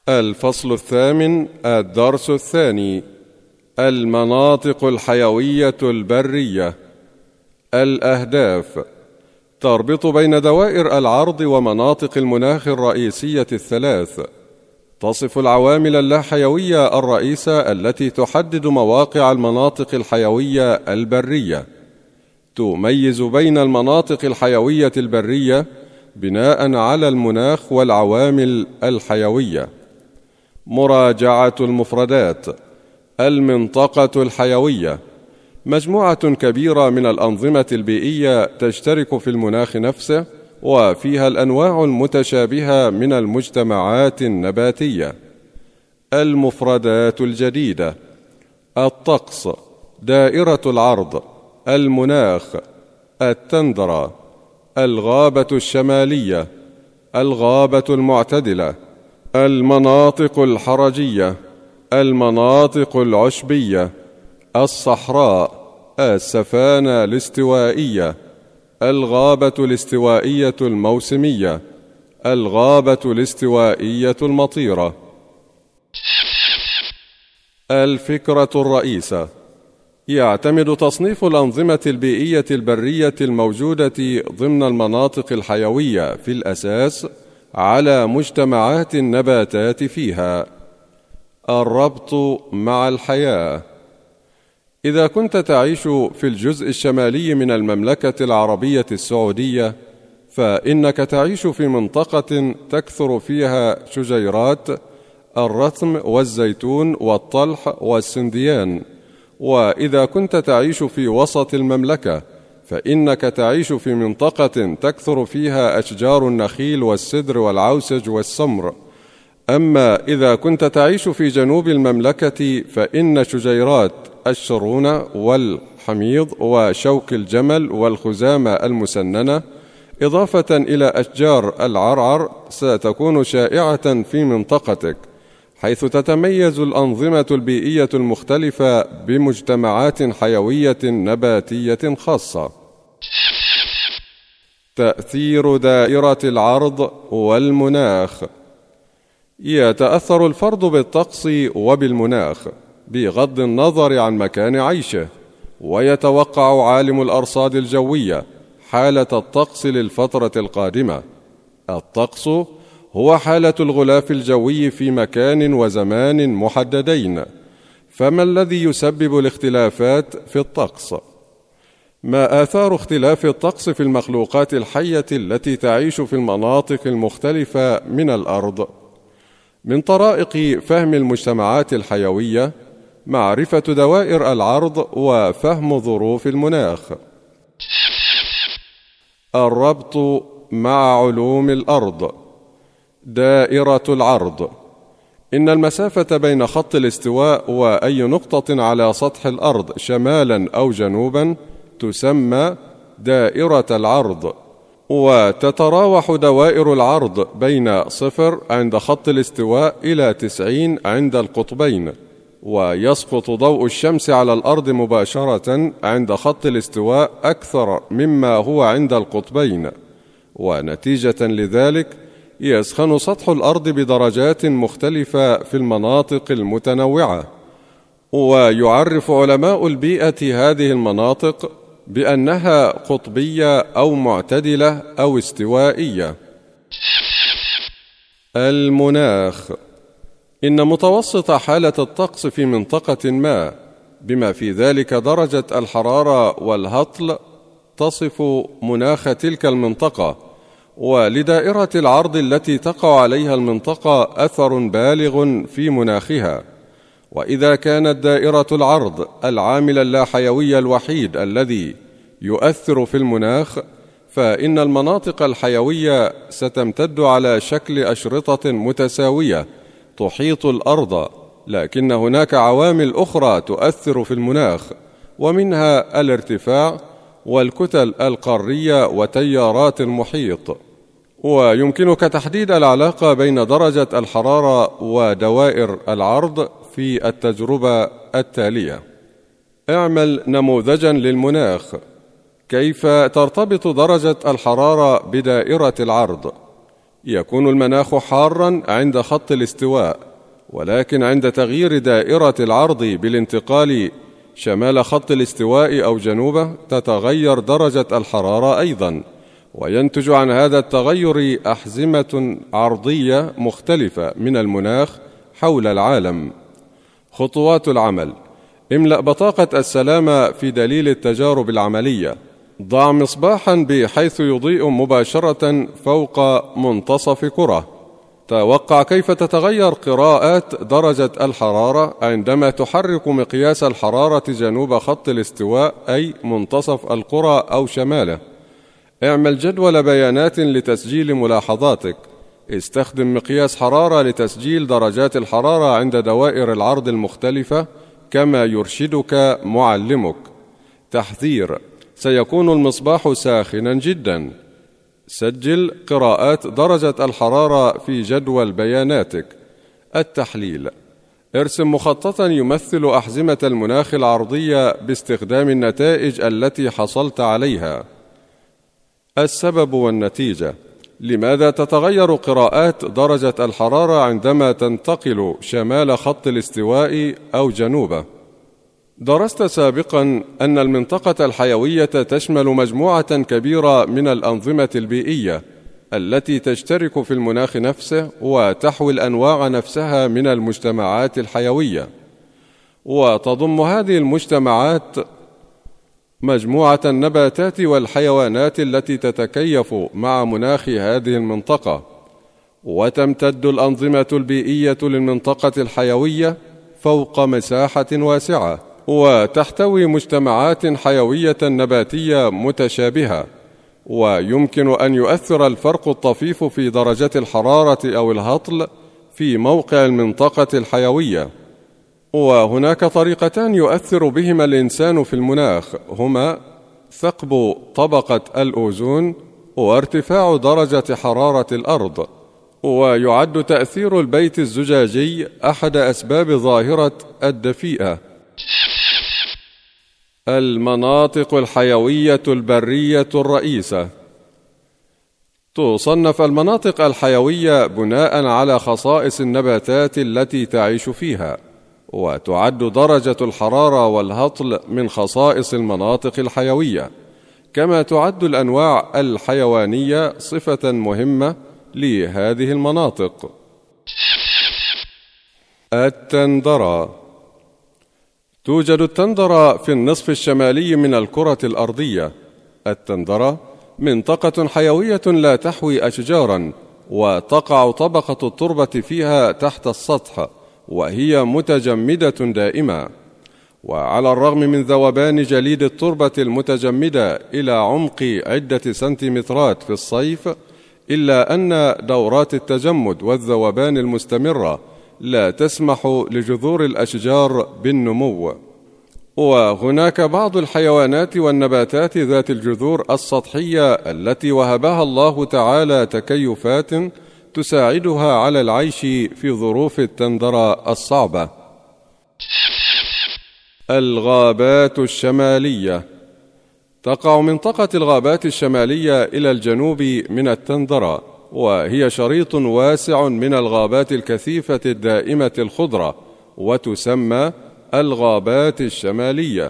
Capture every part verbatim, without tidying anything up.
الفصل الثامن، الدرس الثاني: المناطق الحيوية البرية. الأهداف: تربط بين دوائر العرض ومناطق المناخ الرئيسية الثلاث. تصف العوامل اللاحيوية الرئيسة التي تحدد مواقع المناطق الحيوية البرية. تميز بين المناطق الحيوية البرية بناء على المناخ والعوامل الحيوية. مراجعة المفردات. المنطقة الحيوية مجموعة كبيرة من الأنظمة البيئية تشترك في المناخ نفسه، وفيها الأنواع المتشابهة من المجتمعات النباتية. المفردات الجديدة: الطقس، دائرة العرض، المناخ، التندرة، الغابة الشمالية، الغابة المعتدلة، المناطق الحرجية، المناطق العشبية، الصحراء، السفانة الاستوائية، الغابة الاستوائية الموسمية، الغابة الاستوائية المطيرة. الفكرة الرئيسة: يعتمد تصنيف الأنظمة البيئية البرية الموجودة ضمن المناطق الحيوية في الأساس على مجتمعات النباتات فيها. الربط مع الحياة: إذا كنت تعيش في الجزء الشمالي من المملكة العربية السعودية، فإنك تعيش في منطقة تكثر فيها شجيرات الرثم والزيتون والطلح والسنديان. وإذا كنت تعيش في وسط المملكة، فإنك تعيش في منطقة تكثر فيها أشجار النخيل والسدر والعوسج والسمر. أما إذا كنت تعيش في جنوب المملكة، فإن شجيرات الشرونة والحميض وشوك الجمل والخزامة المسننة، إضافة إلى أشجار العرعر، ستكون شائعة في منطقتك، حيث تتميز الأنظمة البيئية المختلفة بمجتمعات حيوية نباتية خاصة. تأثير دائرة العرض والمناخ: يتأثر الفرد بالطقس وبالمناخ بغض النظر عن مكان عيشه، ويتوقع عالم الأرصاد الجوية حالة الطقس للفترة القادمة. الطقس هو حالة الغلاف الجوي في مكان وزمان محددين. فما الذي يسبب الاختلافات في الطقس؟ ما آثار اختلاف الطقس في المخلوقات الحية التي تعيش في المناطق المختلفة من الأرض؟ من طرائق فهم المجتمعات الحيوية معرفة دوائر العرض وفهم ظروف المناخ. الربط مع علوم الأرض. دائرة العرض: إن المسافة بين خط الاستواء وأي نقطة على سطح الأرض شمالا أو جنوبا تسمى دائرة العرض. وتتراوح دوائر العرض بين صفر عند خط الاستواء إلى تسعين عند القطبين، ويسقط ضوء الشمس على الأرض مباشرة عند خط الاستواء أكثر مما هو عند القطبين، ونتيجة لذلك يسخن سطح الأرض بدرجات مختلفة في المناطق المتنوعة. ويعرف علماء البيئة هذه المناطق بأنها قطبية أو معتدلة أو استوائية. المناخ: إن متوسط حالة الطقس في منطقة ما، بما في ذلك درجة الحرارة والهطل، تصف مناخ تلك المنطقة. ولدائرة العرض التي تقع عليها المنطقة أثر بالغ في مناخها. وإذا كانت دائرة العرض العامل اللاحيوي الوحيد الذي يؤثر في المناخ، فإن المناطق الحيوية ستمتد على شكل أشرطة متساوية تحيط الأرض، لكن هناك عوامل أخرى تؤثر في المناخ، ومنها الارتفاع والكتل القارية وتيارات المحيط. ويمكنك تحديد العلاقة بين درجة الحرارة ودوائر العرض في التجربة التالية. اعمل نموذجا للمناخ. كيف ترتبط درجة الحرارة بدائرة العرض؟ يكون المناخ حارا عند خط الاستواء، ولكن عند تغيير دائرة العرض بالانتقال شمال خط الاستواء أو جنوبه تتغير درجة الحرارة أيضا، وينتج عن هذا التغير أحزمة عرضية مختلفة من المناخ حول العالم. خطوات العمل: املأ بطاقة السلامة في دليل التجارب العملية. ضع مصباحا بحيث يضيء مباشرة فوق منتصف كرة. توقع كيف تتغير قراءات درجة الحرارة عندما تحرك مقياس الحرارة جنوب خط الاستواء أي منتصف القرى أو شماله. اعمل جدول بيانات لتسجيل ملاحظاتك. استخدم مقياس حرارة لتسجيل درجات الحرارة عند دوائر العرض المختلفة كما يرشدك معلمك. تحذير: سيكون المصباح ساخنا جدا. سجل قراءات درجة الحرارة في جدول بياناتك. التحليل: ارسم مخططا يمثل أحزمة المناخ العرضية باستخدام النتائج التي حصلت عليها. السبب والنتيجة: لماذا تتغير قراءات درجة الحرارة عندما تنتقل شمال خط الاستواء أو جنوبه؟ درست سابقا أن المنطقة الحيوية تشمل مجموعة كبيرة من الأنظمة البيئية التي تشترك في المناخ نفسه وتحوي الأنواع نفسها من المجتمعات الحيوية، وتضم هذه المجتمعات مجموعة النباتات والحيوانات التي تتكيف مع مناخ هذه المنطقة. وتمتد الأنظمة البيئية للمنطقة الحيوية فوق مساحة واسعة، وتحتوي مجتمعات حيوية نباتية متشابهة، ويمكن أن يؤثر الفرق الطفيف في درجة الحرارة أو الهطل في موقع المنطقة الحيوية. وهناك طريقتان يؤثر بهما الإنسان في المناخ، هما ثقب طبقة الأوزون وارتفاع درجة حرارة الأرض. ويعد تأثير البيت الزجاجي أحد أسباب ظاهرة الدفيئة. المناطق الحيوية البرية الرئيسة. تصنف المناطق الحيوية بناء على خصائص النباتات التي تعيش فيها، وتعد درجة الحرارة والهطل من خصائص المناطق الحيوية، كما تعد الأنواع الحيوانية صفة مهمة لهذه المناطق. التندرة. توجد التندرة في النصف الشمالي من الكرة الأرضية. التندرة منطقة حيوية لا تحوي أشجاراً، وتقع طبقة التربة فيها تحت السطح، وهي متجمدة دائما. وعلى الرغم من ذوبان جليد التربة المتجمدة إلى عمق عدة سنتيمترات في الصيف، إلا أن دورات التجمد والذوبان المستمرة لا تسمح لجذور الأشجار بالنمو. وهناك بعض الحيوانات والنباتات ذات الجذور السطحية التي وهبها الله تعالى تكيفات تساعدها على العيش في ظروف التندرة الصعبة. الغابات الشمالية. تقع منطقة الغابات الشمالية إلى الجنوب من التندرة، وهي شريط واسع من الغابات الكثيفة الدائمة الخضرة، وتسمى الغابات الشمالية.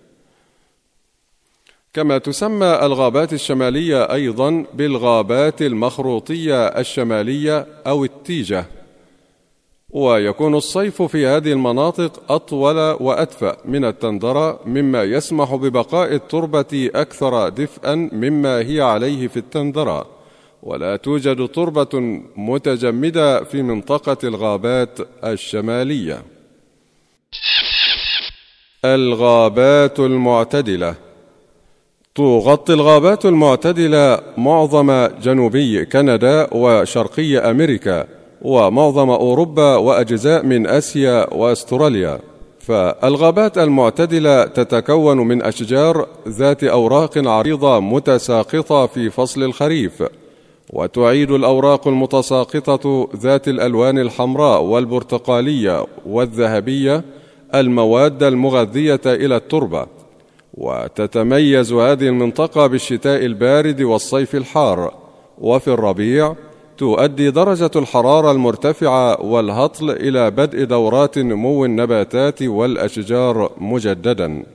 كما تسمى الغابات الشمالية أيضا بالغابات المخروطية الشمالية أو التيجة. ويكون الصيف في هذه المناطق أطول وأدفأ من التندرة، مما يسمح ببقاء التربة أكثر دفئا مما هي عليه في التندرة، ولا توجد تربة متجمدة في منطقة الغابات الشمالية. الغابات المعتدلة. تغطي الغابات المعتدلة معظم جنوبي كندا وشرقي أمريكا، ومعظم أوروبا وأجزاء من آسيا وأستراليا. فالغابات المعتدلة تتكون من أشجار ذات أوراق عريضة متساقطة في فصل الخريف، وتعيد الأوراق المتساقطة ذات الألوان الحمراء والبرتقالية والذهبية المواد المغذية إلى التربة. وتتميز هذه المنطقة بالشتاء البارد والصيف الحار، وفي الربيع تؤدي درجة الحرارة المرتفعة والهطل إلى بدء دورات نمو النباتات والأشجار مجددا.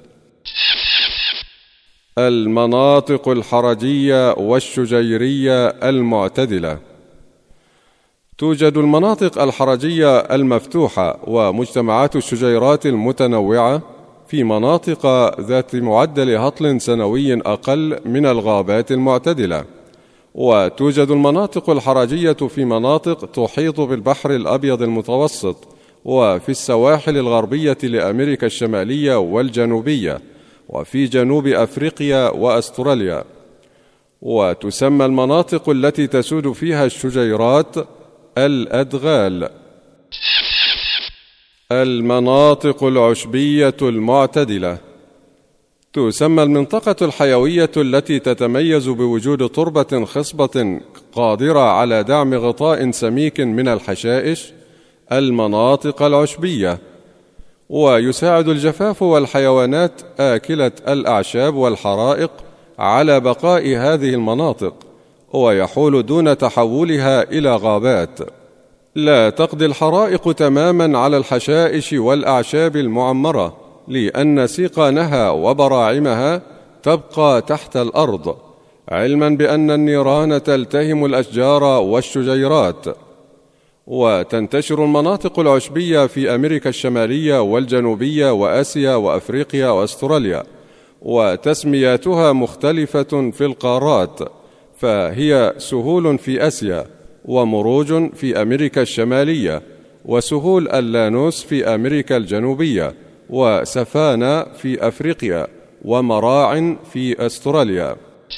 المناطق الحرجية والشجيرية المعتدلة. توجد المناطق الحرجية المفتوحة ومجتمعات الشجيرات المتنوعة في مناطق ذات معدل هطل سنوي أقل من الغابات المعتدلة، وتوجد المناطق الحرجية في مناطق تحيط بالبحر الأبيض المتوسط وفي السواحل الغربية لأمريكا الشمالية والجنوبية وفي جنوب أفريقيا وأستراليا. وتسمى المناطق التي تسود فيها الشجيرات الأدغال. المناطق العشبية المعتدلة. تسمى المنطقة الحيوية التي تتميز بوجود تربة خصبة قادرة على دعم غطاء سميك من الحشائش المناطق العشبية، ويساعد الجفاف والحيوانات آكلة الأعشاب والحرائق على بقاء هذه المناطق، ويحول دون تحولها إلى غابات. لا تقضي الحرائق تماما على الحشائش والأعشاب المعمرة، لأن سيقانها وبراعمها تبقى تحت الأرض، علما بأن النيران تلتهم الأشجار والشجيرات. وتنتشر المناطق العشبية في أمريكا الشمالية والجنوبية وآسيا وأفريقيا وأستراليا، وتسمياتها مختلفة في القارات، فهي سهول في آسيا، ومروج في أمريكا الشمالية، وسهول اللانوس في أمريكا الجنوبية، وسفانا في أفريقيا، ومراع في أستراليا.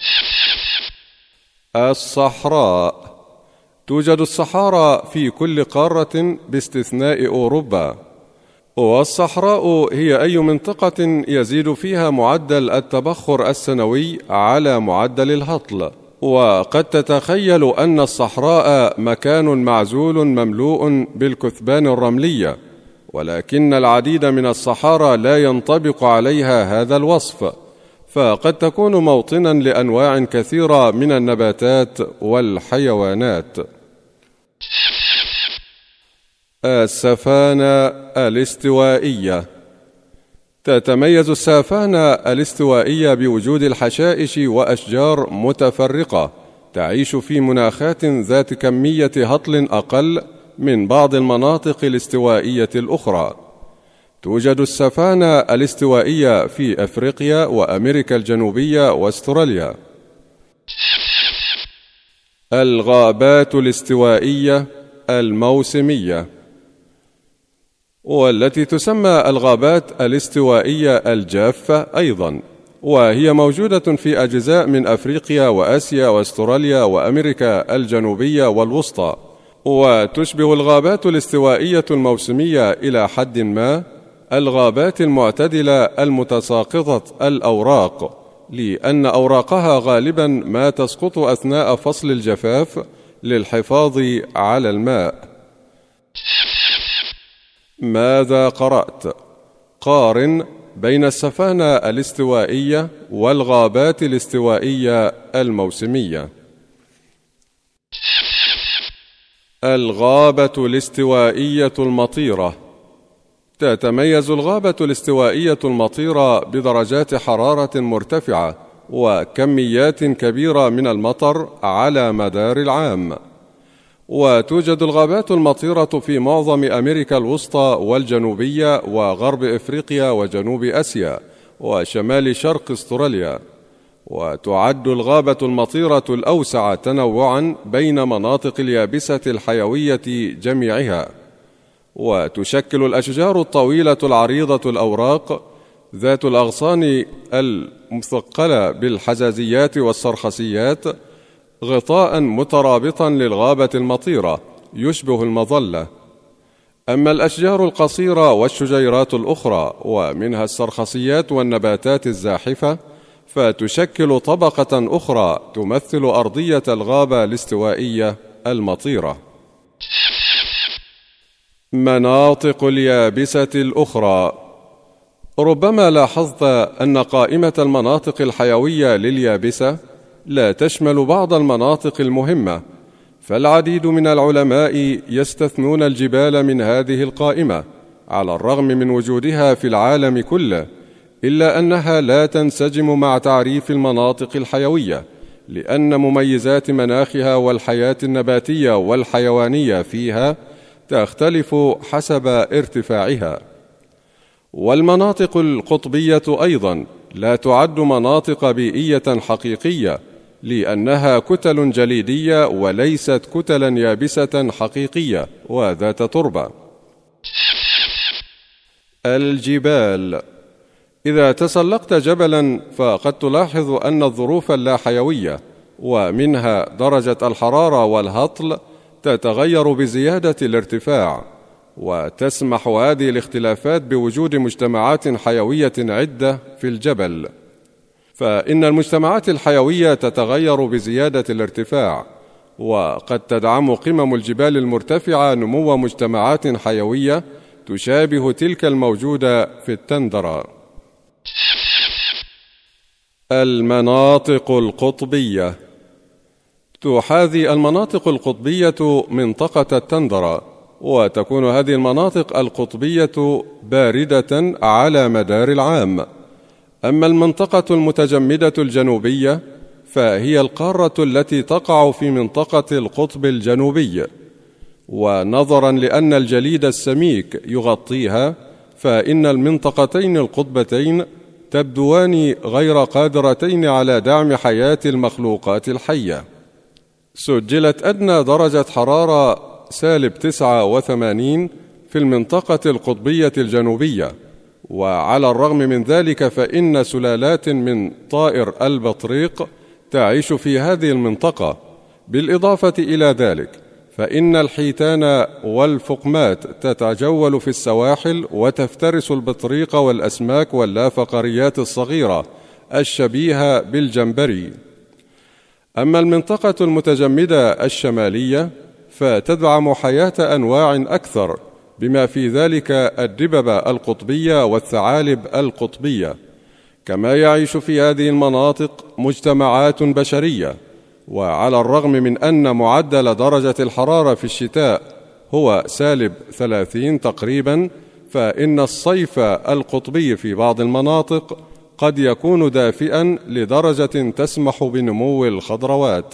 الصحراء. توجد الصحارى في كل قارة باستثناء أوروبا، والصحراء هي أي منطقة يزيد فيها معدل التبخر السنوي على معدل الهطل. وقد تتخيل أن الصحراء مكان معزول مملوء بالكثبان الرملية، ولكن العديد من الصحارى لا ينطبق عليها هذا الوصف، فقد تكون موطنا لأنواع كثيرة من النباتات والحيوانات. السافانا الاستوائية. تتميز السافانا الاستوائية بوجود الحشائش وأشجار متفرقة تعيش في مناخات ذات كمية هطل أقل من بعض المناطق الاستوائية الأخرى. توجد السافانا الاستوائية في أفريقيا وأمريكا الجنوبية وأستراليا. الغابات الاستوائية الموسمية، والتي تسمى الغابات الاستوائية الجافة أيضا، وهي موجودة في أجزاء من أفريقيا وآسيا وأستراليا وأمريكا الجنوبية والوسطى، وتشبه الغابات الاستوائية الموسمية إلى حد ما الغابات المعتدلة المتساقطة الأوراق، لأن أوراقها غالبا ما تسقط أثناء فصل الجفاف للحفاظ على الماء. ماذا قرأت؟ قارن بين السافانا الاستوائية والغابات الاستوائية الموسمية. الغابة الاستوائية المطيرة. تتميز الغابة الاستوائية المطيرة بدرجات حرارة مرتفعة وكميات كبيرة من المطر على مدار العام. وتوجد الغابات المطيرة في معظم أمريكا الوسطى والجنوبية وغرب إفريقيا وجنوب آسيا وشمال شرق أستراليا. وتعد الغابة المطيرة الأوسع تنوعاً بين مناطق اليابسة الحيوية جميعها. وتشكل الأشجار الطويلة العريضة الأوراق ذات الأغصان المثقلة بالحزازيات والسرخسيات غطاء مترابطا للغابة المطيرة يشبه المظلة. أما الأشجار القصيرة والشجيرات الأخرى ومنها السرخسيات والنباتات الزاحفة فتشكل طبقة أخرى تمثل أرضية الغابة الاستوائية المطيرة. مناطق اليابسة الأخرى. ربما لاحظت أن قائمة المناطق الحيوية لليابسة لا تشمل بعض المناطق المهمة، فالعديد من العلماء يستثنون الجبال من هذه القائمة على الرغم من وجودها في العالم كله، إلا أنها لا تنسجم مع تعريف المناطق الحيوية، لأن مميزات مناخها والحياة النباتية والحيوانية فيها تختلف حسب ارتفاعها. والمناطق القطبية أيضا لا تعد مناطق بيئية حقيقية، لأنها كتل جليدية وليست كتلا يابسة حقيقية وذات تربة. الجبال: إذا تسلقت جبلا فقد تلاحظ أن الظروف اللاحيوية ومنها درجة الحرارة والهطل تتغير بزيادة الارتفاع، وتسمح هذه الاختلافات بوجود مجتمعات حيوية عدة في الجبل، فإن المجتمعات الحيوية تتغير بزيادة الارتفاع، وقد تدعم قمم الجبال المرتفعة نمو مجتمعات حيوية تشابه تلك الموجودة في التندرة. المناطق القطبية: تحاذي المناطق القطبية منطقة التندرة، وتكون هذه المناطق القطبية باردة على مدار العام. أما المنطقة المتجمدة الجنوبية فهي القارة التي تقع في منطقة القطب الجنوبي، ونظرا لأن الجليد السميك يغطيها فإن المنطقتين القطبتين تبدوان غير قادرتين على دعم حياة المخلوقات الحية. سجلت أدنى درجة حرارة سالب تسعة وثمانين في المنطقة القطبية الجنوبية، وعلى الرغم من ذلك فإن سلالات من طائر البطريق تعيش في هذه المنطقة. بالإضافة إلى ذلك فإن الحيتان والفقمات تتجول في السواحل وتفترس البطريق والأسماك واللافقريات الصغيرة الشبيهة بالجمبري. أما المنطقة المتجمدة الشمالية فتدعم حياة أنواع أكثر، بما في ذلك الدببة القطبية والثعالب القطبية، كما يعيش في هذه المناطق مجتمعات بشرية. وعلى الرغم من أن معدل درجة الحرارة في الشتاء هو سالب ثلاثين تقريبا، فإن الصيف القطبي في بعض المناطق قد يكون دافئا لدرجة تسمح بنمو الخضروات.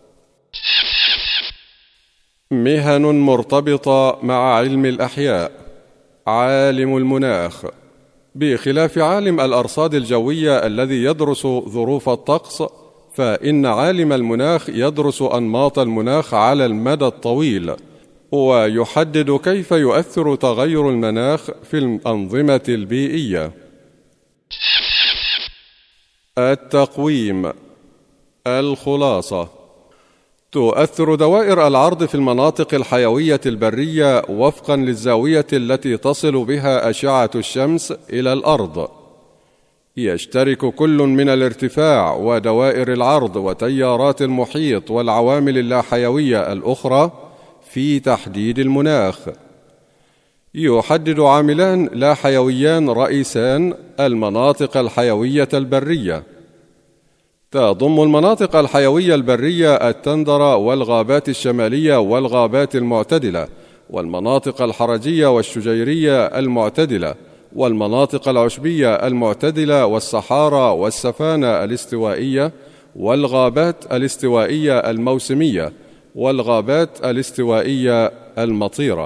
مهن مرتبطة مع علم الأحياء: عالم المناخ. بخلاف عالم الأرصاد الجوية الذي يدرس ظروف الطقس، فإن عالم المناخ يدرس أنماط المناخ على المدى الطويل، ويحدد كيف يؤثر تغير المناخ في الأنظمة البيئية. التقويم. الخلاصة: تؤثر دوائر العرض في المناطق الحيوية البرية وفقا للزاوية التي تصل بها أشعة الشمس إلى الأرض. يشترك كل من الارتفاع ودوائر العرض وتيارات المحيط والعوامل اللاحيوية الأخرى في تحديد المناخ. يحدد عاملان لا حيويان رئيسان المناطق الحيوية البرية. تضم المناطق الحيوية البرية التندرة والغابات الشمالية والغابات المعتدلة، والمناطق الحرجية والشجيرية المعتدلة، والمناطق العشبية المعتدلة، والصحارى والسفانة الاستوائية، والغابات الاستوائية الموسمية، والغابات الاستوائية المطيرة.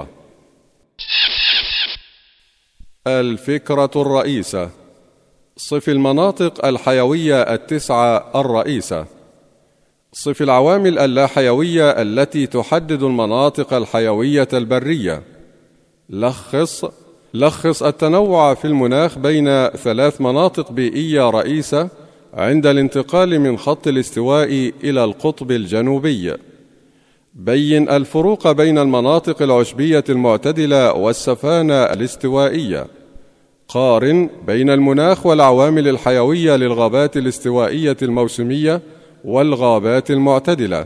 الفكرة الرئيسة: صف المناطق الحيوية التسعة الرئيسة. صف العوامل اللاحيوية التي تحدد المناطق الحيوية البرية. لخص لخص التنوع في المناخ بين ثلاث مناطق بيئية رئيسة عند الانتقال من خط الاستواء إلى القطب الجنوبي. بين الفروق بين المناطق العشبية المعتدلة والسفانة الاستوائية. قارن بين المناخ والعوامل الحيوية للغابات الاستوائية الموسمية والغابات المعتدلة.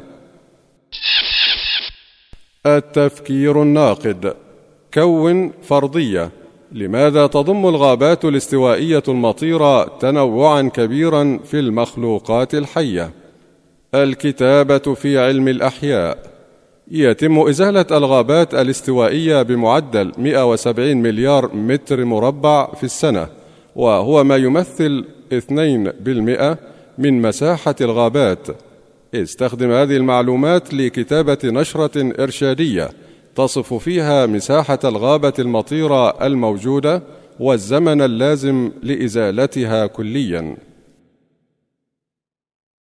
التفكير الناقد: كون فرضية. لماذا تضم الغابات الاستوائية المطيرة تنوعا كبيرا في المخلوقات الحية؟ الكتابة في علم الأحياء. يتم إزالة الغابات الاستوائية بمعدل مئة وسبعين مليار متر مربع في السنة، وهو ما يمثل اثنين بالمئة من مساحة الغابات. استخدم هذه المعلومات لكتابة نشرة إرشادية تصف فيها مساحة الغابة المطيرة الموجودة والزمن اللازم لإزالتها كلياً.